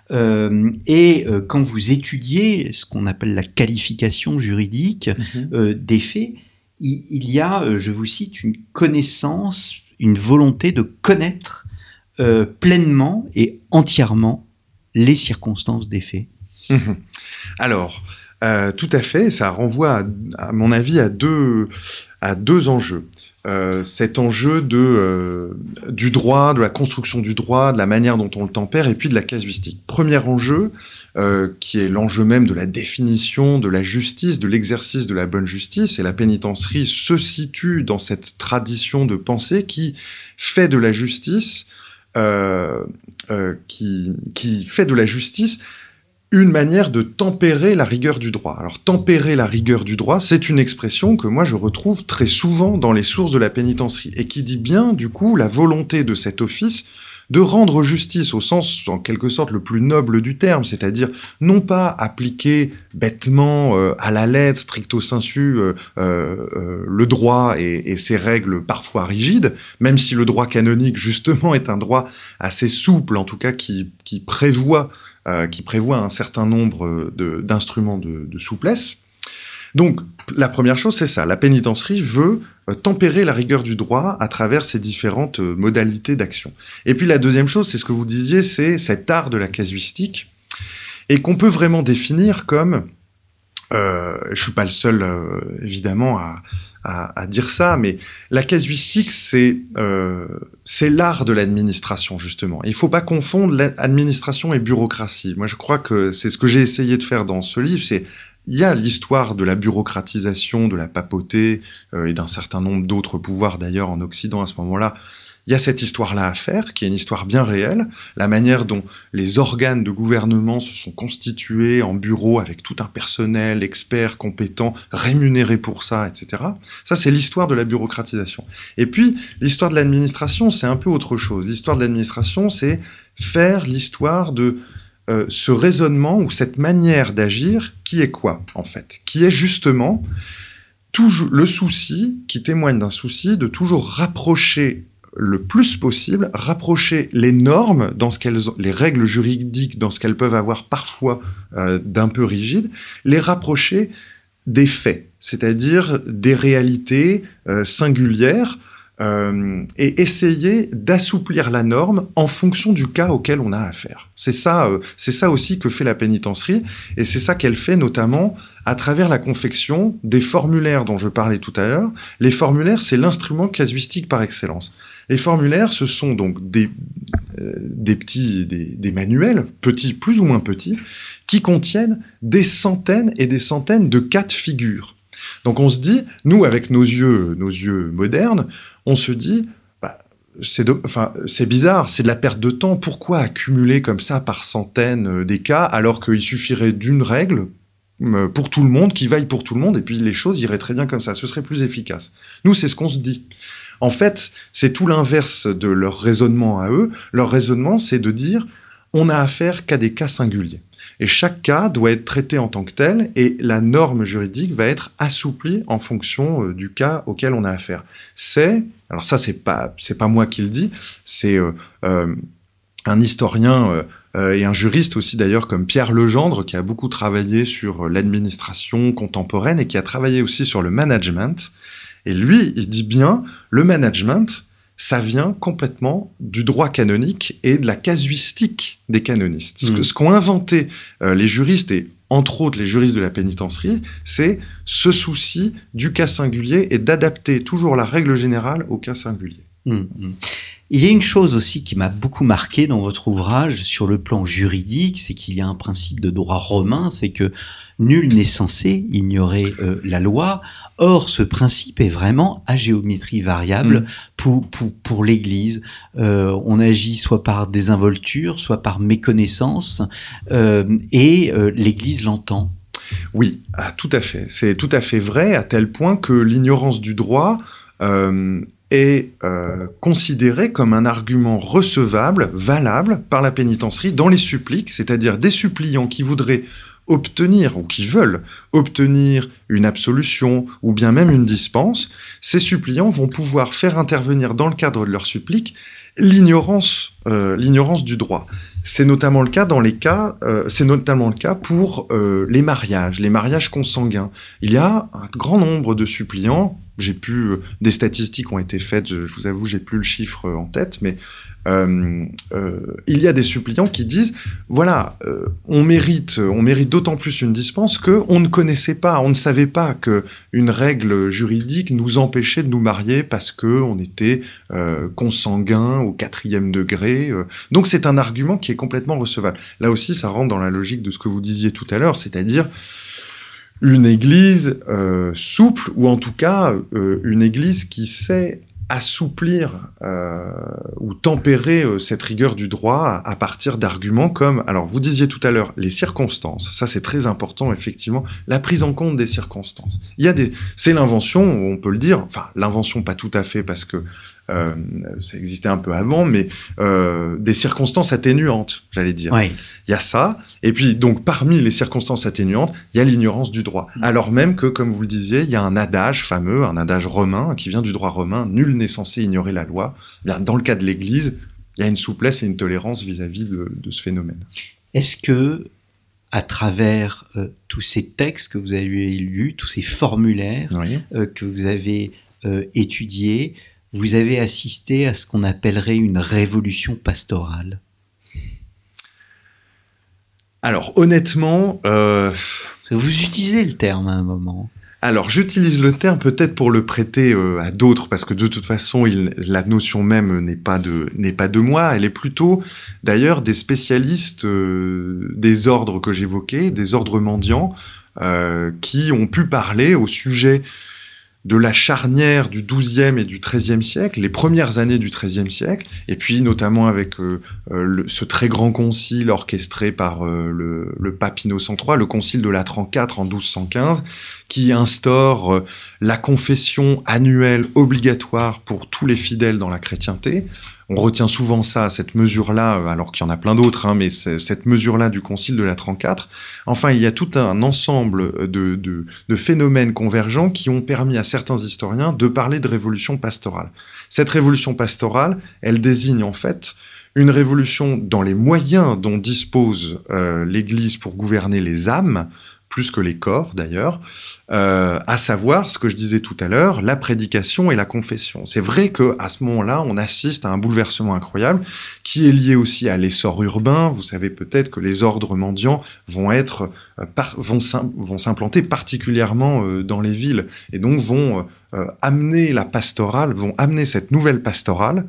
Quand vous étudiez ce qu'on appelle la qualification juridique des faits, il y a, je vous cite, une connaissance, une volonté de connaître pleinement et entièrement les circonstances des faits. Alors, tout à fait, ça renvoie, à mon avis, à deux enjeux. Cet enjeu du droit, de la construction du droit, de la manière dont on le tempère, et puis de la casuistique. Premier enjeu, qui est l'enjeu même de la définition de la justice, de l'exercice de la bonne justice, et la pénitencerie se situe dans cette tradition de pensée qui fait de la justice qui fait de la justice une manière de tempérer la rigueur du droit. Alors, tempérer la rigueur du droit, c'est une expression que moi je retrouve très souvent dans les sources de la pénitencerie, et qui dit bien, du coup, la volonté de cet office de rendre justice au sens, en quelque sorte, le plus noble du terme, c'est-à-dire non pas appliquer bêtement, à la lettre, stricto sensu, le droit et ses règles parfois rigides, même si le droit canonique, justement, est un droit assez souple, en tout cas qui prévoit un certain nombre d'instruments de souplesse. Donc, la première chose, c'est ça. La pénitencerie veut tempérer la rigueur du droit à travers ses différentes modalités d'action. Et puis la deuxième chose, c'est ce que vous disiez, c'est cet art de la casuistique, et qu'on peut vraiment définir comme... je suis pas le seul, évidemment, à dire ça, mais la casuistique, c'est l'art de l'administration, justement. Il faut pas confondre administration et bureaucratie. Moi, je crois que c'est ce que j'ai essayé de faire dans ce livre, il y a l'histoire de la bureaucratisation, de la papauté, et d'un certain nombre d'autres pouvoirs d'ailleurs en Occident à ce moment-là. Il y a cette histoire-là à faire, qui est une histoire bien réelle, la manière dont les organes de gouvernement se sont constitués en bureaux avec tout un personnel, expert, compétent, rémunéré pour ça, etc. Ça, c'est l'histoire de la bureaucratisation. Et puis, l'histoire de l'administration, c'est un peu autre chose. L'histoire de l'administration, c'est faire l'histoire de ce raisonnement ou cette manière d'agir qui est quoi, en fait? Qui est justement le souci, qui témoigne d'un souci de toujours rapprocher le plus possible, rapprocher les normes, les règles juridiques dans ce qu'elles peuvent avoir parfois d'un peu rigides, les rapprocher des faits, c'est-à-dire des réalités singulières, et essayer d'assouplir la norme en fonction du cas auquel on a affaire. C'est ça aussi que fait la pénitencerie, et c'est ça qu'elle fait notamment à travers la confection des formulaires dont je parlais tout à l'heure. Les formulaires, c'est l'instrument casuistique par excellence. Les formulaires, ce sont donc des manuels, petits, plus ou moins petits, qui contiennent des centaines et des centaines de cas de figure. Donc on se dit, nous, avec nos yeux modernes, on se dit, c'est bizarre, c'est de la perte de temps. Pourquoi accumuler comme ça par centaines des cas, alors qu'il suffirait d'une règle pour tout le monde, qui vaille pour tout le monde, et puis les choses iraient très bien comme ça, ce serait plus efficace. Nous, c'est ce qu'on se dit. En fait, c'est tout l'inverse de leur raisonnement à eux. Leur raisonnement, c'est de dire, on n'a affaire qu'à des cas singuliers. Et chaque cas doit être traité en tant que tel, et la norme juridique va être assouplie en fonction du cas auquel on a affaire. Alors ça, c'est pas moi qui le dis, c'est un historien et un juriste aussi d'ailleurs comme Pierre Legendre, qui a beaucoup travaillé sur l'administration contemporaine et qui a travaillé aussi sur le management. Et lui, il dit bien, le management, ça vient complètement du droit canonique et de la casuistique des canonistes. Ce qu'ont inventé les juristes, et entre autres les juristes de la pénitentiarie, c'est ce souci du cas singulier et d'adapter toujours la règle générale au cas singulier. Il y a une chose aussi qui m'a beaucoup marqué dans votre ouvrage sur le plan juridique, c'est qu'il y a un principe de droit romain, c'est que nul n'est censé ignorer la loi. Or, ce principe est vraiment à géométrie variable pour l'Église. On agit soit par désinvolture, soit par méconnaissance, et l'Église l'entend. Oui, tout à fait. C'est tout à fait vrai, à tel point que l'ignorance du droit est considéré comme un argument recevable, valable par la pénitentiarie dans les suppliques, c'est-à-dire des suppliants qui voudraient obtenir ou qui veulent obtenir une absolution ou bien même une dispense. Ces suppliants vont pouvoir faire intervenir dans le cadre de leur supplique l'ignorance du droit. C'est notamment le cas pour les mariages consanguins. Il y a un grand nombre de suppliants. Des statistiques ont été faites, je vous avoue, j'ai plus le chiffre en tête, mais il y a des suppliants qui disent, voilà, on mérite d'autant plus une dispense que on ne savait pas que une règle juridique nous empêchait de nous marier parce que on était consanguin au 4e degré. Donc c'est un argument qui est complètement recevable. Là aussi, ça rentre dans la logique de ce que vous disiez tout à l'heure, c'est-à-dire une église souple, ou en tout cas une église qui sait assouplir ou tempérer cette rigueur du droit à partir d'arguments comme, alors vous disiez tout à l'heure, les circonstances. Ça c'est très important, effectivement, la prise en compte des circonstances. C'est l'invention, on peut le dire, enfin l'invention pas tout à fait parce que ça existait un peu avant, mais des circonstances atténuantes, j'allais dire. Oui. Il y a ça, et puis donc parmi les circonstances atténuantes, il y a l'ignorance du droit. Alors même que, comme vous le disiez, il y a un adage fameux, un adage romain, qui vient du droit romain, nul n'est censé ignorer la loi. Bien, dans le cas de l'Église, il y a une souplesse et une tolérance vis-à-vis de ce phénomène. Est-ce que, à travers tous ces textes que vous avez lus, tous ces formulaires que vous avez étudiés, vous avez assisté à ce qu'on appellerait une révolution pastorale? Alors, honnêtement... Vous utilisez le terme à un moment. Alors, j'utilise le terme peut-être pour le prêter à d'autres, parce que de toute façon, la notion même n'est pas de moi. Elle est plutôt, d'ailleurs, des spécialistes des ordres que j'évoquais, des ordres mendiants, qui ont pu parler au sujet de la charnière du XIIe et du XIIIe siècle, les premières années du XIIIe siècle, et puis notamment avec ce très grand concile orchestré par le pape Innocent III, le concile de Latran IV en 1215, qui instaure la confession annuelle obligatoire pour tous les fidèles dans la chrétienté. On retient souvent ça, cette mesure-là, alors qu'il y en a plein d'autres, mais cette mesure-là du Concile de Latran IV. Enfin, il y a tout un ensemble de phénomènes convergents qui ont permis à certains historiens de parler de révolution pastorale. Cette révolution pastorale, elle désigne en fait une révolution dans les moyens dont dispose l'Église pour gouverner les âmes, plus que les corps d'ailleurs, à savoir ce que je disais tout à l'heure, la prédication et la confession. C'est vrai qu'à ce moment-là, on assiste à un bouleversement incroyable qui est lié aussi à l'essor urbain. Vous savez peut-être que les ordres mendiants vont s'implanter particulièrement dans les villes et donc vont amener cette nouvelle pastorale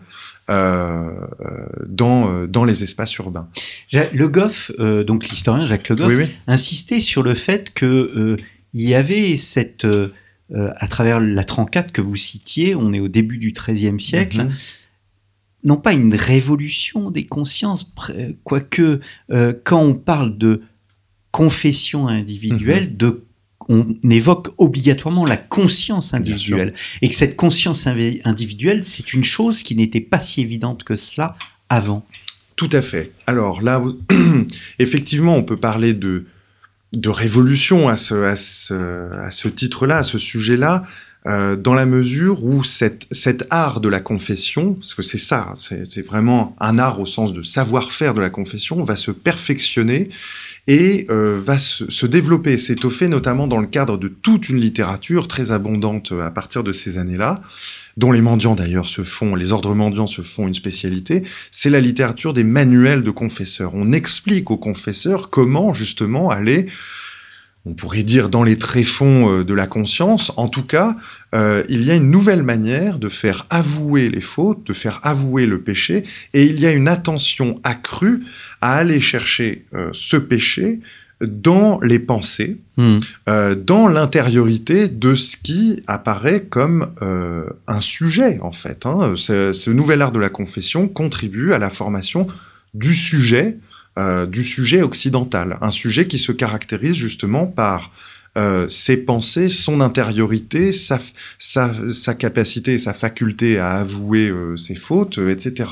dans les espaces urbains. Le Goff, donc l'historien Jacques Le Goff, insistait sur le fait que il y avait cette, à travers la 34 que vous citiez, on est au début du XIIIe siècle, non pas une révolution des consciences, quoique quand on parle de confession individuelle, on évoque obligatoirement la conscience individuelle. Et que cette conscience individuelle, c'est une chose qui n'était pas si évidente que cela avant. Tout à fait. Alors là, effectivement, on peut parler de révolution à ce titre-là, à ce sujet-là. dans la mesure où cet art de la confession, parce que c'est ça, c'est vraiment un art au sens de savoir-faire de la confession, va se perfectionner et va se développer, s'étoffer, notamment dans le cadre de toute une littérature très abondante à partir de ces années-là, dont les mendiants d'ailleurs les ordres mendiants se font une spécialité. C'est la littérature des manuels de confesseurs. On explique aux confesseurs comment justement aller, on pourrait dire, dans les tréfonds de la conscience. En tout cas, il y a une nouvelle manière de faire avouer les fautes, de faire avouer le péché, et il y a une attention accrue à aller chercher ce péché dans les pensées, dans l'intériorité de ce qui apparaît comme un sujet, en fait. Ce nouvel art de la confession contribue à la formation du sujet occidental, un sujet qui se caractérise justement par ses pensées, son intériorité, sa capacité et sa faculté à avouer ses fautes, etc.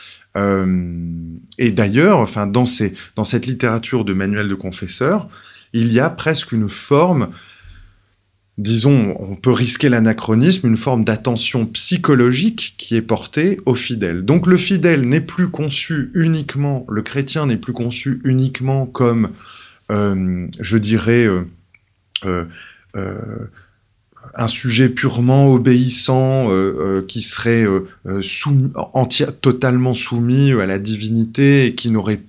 Et d'ailleurs, dans cette littérature de manuel de confesseur, il y a presque une forme, disons, on peut risquer l'anachronisme, une forme d'attention psychologique qui est portée au fidèle. Donc le fidèle n'est plus conçu uniquement, le chrétien n'est plus conçu uniquement comme, je dirais, un sujet purement obéissant qui serait totalement soumis à la divinité et qui n'aurait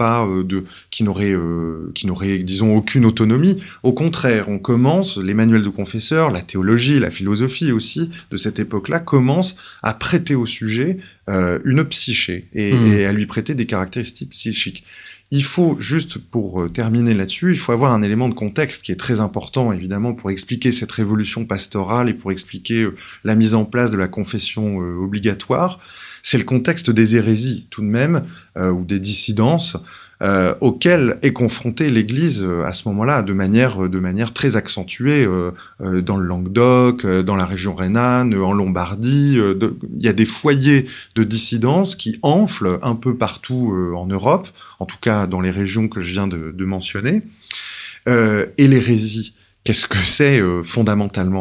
disons aucune autonomie. Au contraire, on commence, les manuels de confesseurs, la théologie, la philosophie aussi de cette époque-là commencent à prêter au sujet une psyché et à lui prêter des caractéristiques psychiques. Il faut, juste pour terminer là-dessus, il faut avoir un élément de contexte qui est très important, évidemment, pour expliquer cette révolution pastorale et pour expliquer la mise en place de la confession obligatoire. C'est le contexte des hérésies, tout de même, ou des dissidences, auxquelles est confrontée l'Église à ce moment-là, de manière très accentuée, dans le Languedoc, dans la région rhénane, en Lombardie. Il y a des foyers de dissidence qui enflent un peu partout en Europe, en tout cas dans les régions que je viens de mentionner. Et l'hérésie, qu'est-ce que c'est fondamentalement ?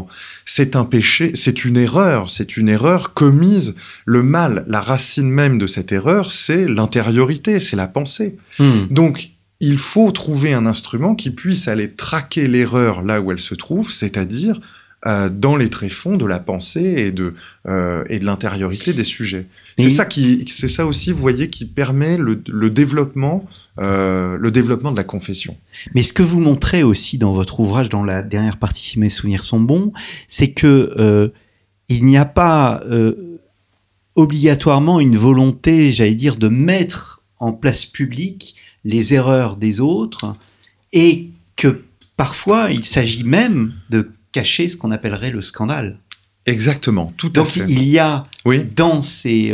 C'est un péché, c'est une erreur commise. Le mal, la racine même de cette erreur, c'est l'intériorité, c'est la pensée. Donc, il faut trouver un instrument qui puisse aller traquer l'erreur là où elle se trouve, c'est-à-dire dans les tréfonds de la pensée et de l'intériorité des sujets. C'est ça aussi, vous voyez, qui permet le développement de la confession. Mais ce que vous montrez aussi dans votre ouvrage, dans la dernière partie, si mes souvenirs sont bons, c'est que il n'y a pas obligatoirement une volonté, j'allais dire, de mettre en place publique les erreurs des autres, et que parfois il s'agit même de cacher ce qu'on appellerait le scandale. Exactement, tout à fait. Donc il y a dans ces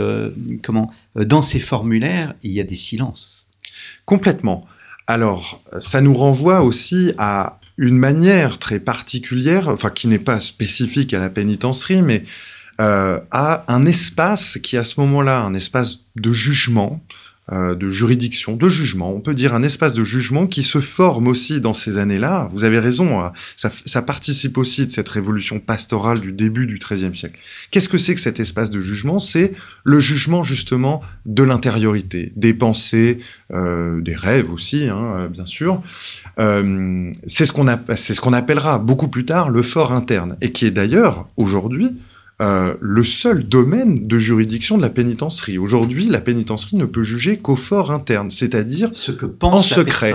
formulaires, il y a des silences. Complètement. Alors, ça nous renvoie aussi à une manière très particulière, enfin qui n'est pas spécifique à la pénitencerie, mais à un espace qui, à ce moment-là, un espace de jugement, de juridiction, de jugement, on peut dire un espace de jugement qui se forme aussi dans ces années-là. Vous avez raison, ça participe aussi de cette révolution pastorale du début du XIIIe siècle. Qu'est-ce que c'est que cet espace de jugement ? C'est le jugement justement de l'intériorité, des pensées, des rêves aussi, bien sûr. C'est ce qu'on appellera beaucoup plus tard le for interne, et qui est d'ailleurs aujourd'hui le seul domaine de juridiction de la pénitencerie. Aujourd'hui, la pénitencerie ne peut juger qu'au for interne, c'est-à-dire ce que pense en secret.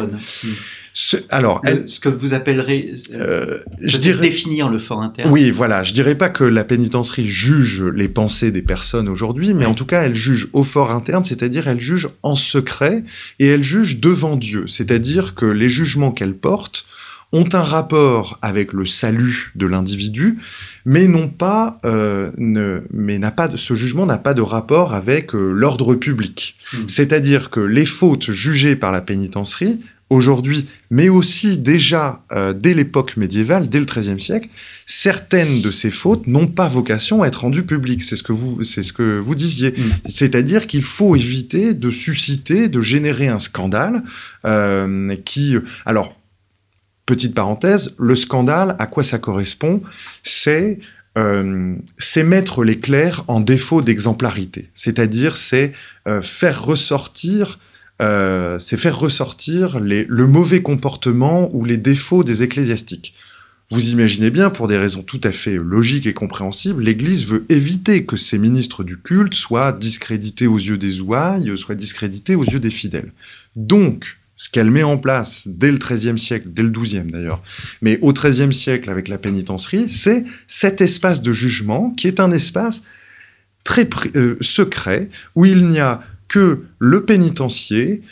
Ce que vous appellerez définir le for interne. Oui, voilà. Je dirais pas que la pénitencerie juge les pensées des personnes aujourd'hui, mais en tout cas, elle juge au for interne, c'est-à-dire elle juge en secret et elle juge devant Dieu. C'est-à-dire que les jugements qu'elle porte ont un rapport avec le salut de l'individu, mais ce jugement n'a pas de rapport avec l'ordre public. C'est-à-dire que les fautes jugées par la pénitencerie, aujourd'hui, mais aussi déjà dès l'époque médiévale, dès le XIIIe siècle, certaines de ces fautes n'ont pas vocation à être rendues publiques. C'est ce que vous disiez. C'est-à-dire qu'il faut éviter de susciter, de générer un scandale Alors, petite parenthèse, le scandale, à quoi ça correspond ? C'est c'est mettre les clercs en défaut d'exemplarité. C'est-à-dire, c'est faire ressortir le mauvais comportement ou les défauts des ecclésiastiques. Vous imaginez bien, pour des raisons tout à fait logiques et compréhensibles, l'Église veut éviter que ses ministres du culte soient discrédités aux yeux des ouailles, soient discrédités aux yeux des fidèles. Donc, ce qu'elle met en place dès le XIIIe siècle, dès le XIIe d'ailleurs, mais au XIIIe siècle avec la pénitencerie, c'est cet espace de jugement qui est un espace très secret, où il n'y a que le pénitencier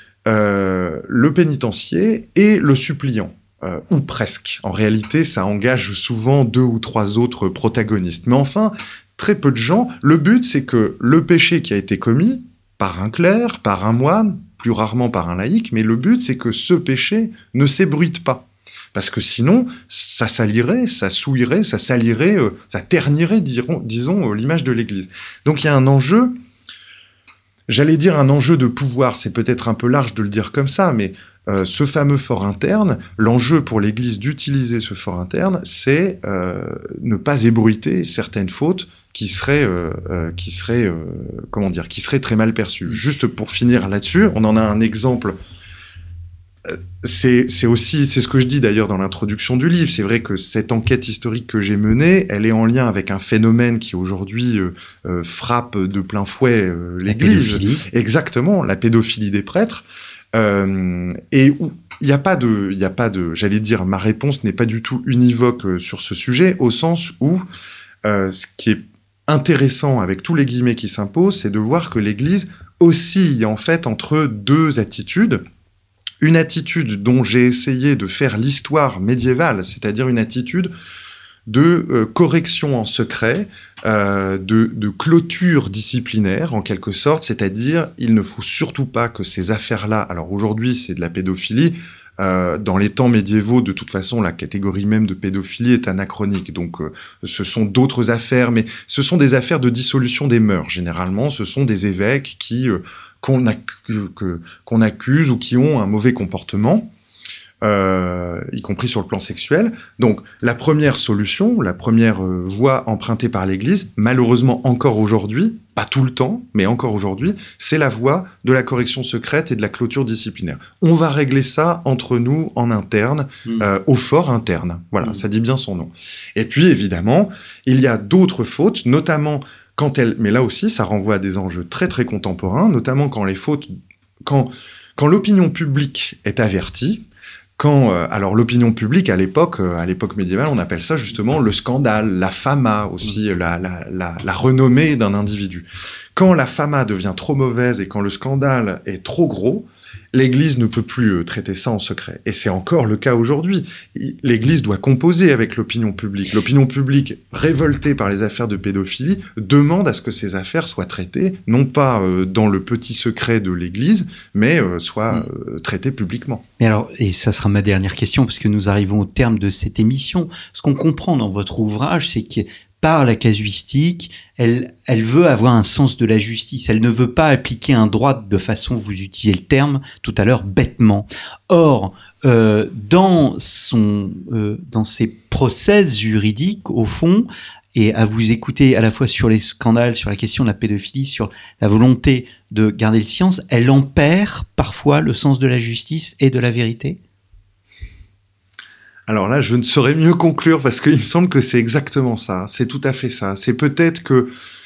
et le suppliant. Ou presque. En réalité, ça engage souvent 2 ou 3 autres protagonistes. Mais enfin, très peu de gens. Le but, c'est que le péché qui a été commis par un clerc, par un moine, plus rarement par un laïc, mais le but, c'est que ce péché ne s'ébruite pas. Parce que sinon, ça salirait, ça souillerait, ça salirait, ça ternirait, disons, l'image de l'Église. Donc il y a un enjeu, j'allais dire un enjeu de pouvoir, c'est peut-être un peu large de le dire comme ça, mais ce fameux fort interne, l'enjeu pour l'Église d'utiliser ce fort interne, c'est ne pas ébruiter certaines fautes qui seraient très mal perçues. Juste pour finir là-dessus, on en a un exemple. C'est ce que je dis d'ailleurs dans l'introduction du livre. C'est vrai que cette enquête historique que j'ai menée, elle est en lien avec un phénomène qui aujourd'hui frappe de plein fouet l'Église. Exactement, la pédophilie des prêtres. Et où il n'y a pas de, j'allais dire, ma réponse n'est pas du tout univoque sur ce sujet, au sens où ce qui est intéressant avec tous les guillemets qui s'imposent, c'est de voir que l'Église oscille en fait entre 2 attitudes. Une attitude dont j'ai essayé de faire l'histoire médiévale, c'est-à-dire une attitude de correction en secret, de clôture disciplinaire en quelque sorte, c'est-à-dire il ne faut surtout pas que ces affaires-là, alors aujourd'hui c'est de la pédophilie, dans les temps médiévaux de toute façon la catégorie même de pédophilie est anachronique, donc ce sont d'autres affaires, mais ce sont des affaires de dissolution des mœurs, généralement ce sont des évêques qu'on accuse ou qui ont un mauvais comportement, y compris sur le plan sexuel. Donc la première solution, la première voie empruntée par l'Église, malheureusement encore aujourd'hui, pas tout le temps, mais encore aujourd'hui, c'est la voie de la correction secrète et de la clôture disciplinaire. On va régler ça entre nous en interne, au fort interne. Voilà, ça dit bien son nom. Et puis évidemment, il y a d'autres fautes, notamment mais là aussi, ça renvoie à des enjeux très très contemporains, notamment quand l'opinion publique est avertie, alors l'opinion publique à l'époque médiévale, on appelle ça justement le scandale, la fama aussi, la renommée d'un individu. Quand la fama devient trop mauvaise et quand le scandale est trop gros, l'Église ne peut plus traiter ça en secret. Et c'est encore le cas aujourd'hui. L'Église doit composer avec l'opinion publique. L'opinion publique, révoltée par les affaires de pédophilie, demande à ce que ces affaires soient traitées, non pas dans le petit secret de l'Église, mais soient traitées publiquement. Mais alors, et ça sera ma dernière question, parce que nous arrivons au terme de cette émission. Ce qu'on comprend dans votre ouvrage, c'est que par la casuistique, elle veut avoir un sens de la justice. Elle ne veut pas appliquer un droit de façon, vous utilisez le terme tout à l'heure, bêtement. Or, dans ses procès juridiques, au fond, et à vous écouter à la fois sur les scandales, sur la question de la pédophilie, sur la volonté de garder le silence, elle en perd parfois le sens de la justice et de la vérité ? Alors là, je ne saurais mieux conclure parce qu'il me semble que c'est exactement ça. C'est tout à fait ça. C'est peut-être que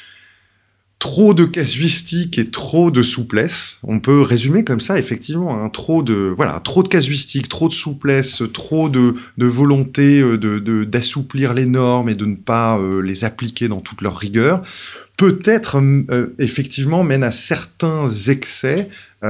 trop de casuistique et trop de souplesse, on peut résumer comme ça, effectivement, hein, trop de casuistique, trop de souplesse, trop de volonté d'assouplir les normes et de ne pas les appliquer dans toute leur rigueur, peut-être effectivement mène à certains excès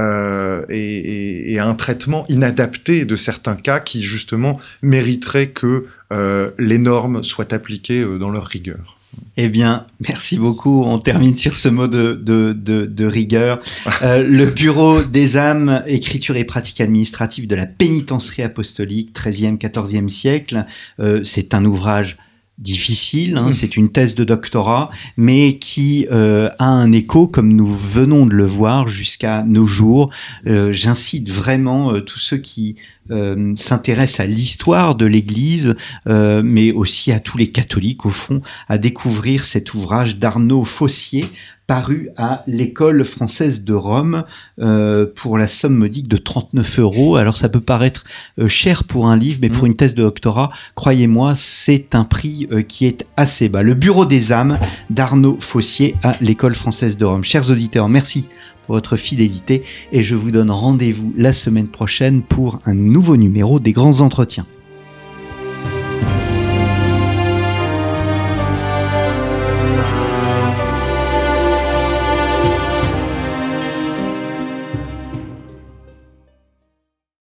et à un traitement inadapté de certains cas qui justement mériteraient que les normes soient appliquées dans leur rigueur. Eh bien, merci beaucoup. On termine sur ce mot de rigueur. Le Bureau des âmes, écriture et pratique administrative de la pénitencerie apostolique, 13e, 14e siècle. C'est un ouvrage difficile, c'est une thèse de doctorat, mais qui a un écho, comme nous venons de le voir, jusqu'à nos jours. J'incite vraiment tous ceux qui s'intéressent à l'histoire de l'Église, mais aussi à tous les catholiques, au fond, à découvrir cet ouvrage d'Arnaud Fossier, paru à l'École française de Rome pour la somme modique de 39 €. Alors ça peut paraître cher pour un livre, mais pour une thèse de doctorat, croyez-moi, c'est un prix qui est assez bas. Le Bureau des âmes d'Arnaud Fossier à l'École française de Rome. Chers auditeurs, merci pour votre fidélité et je vous donne rendez-vous la semaine prochaine pour un nouveau numéro des Grands Entretiens.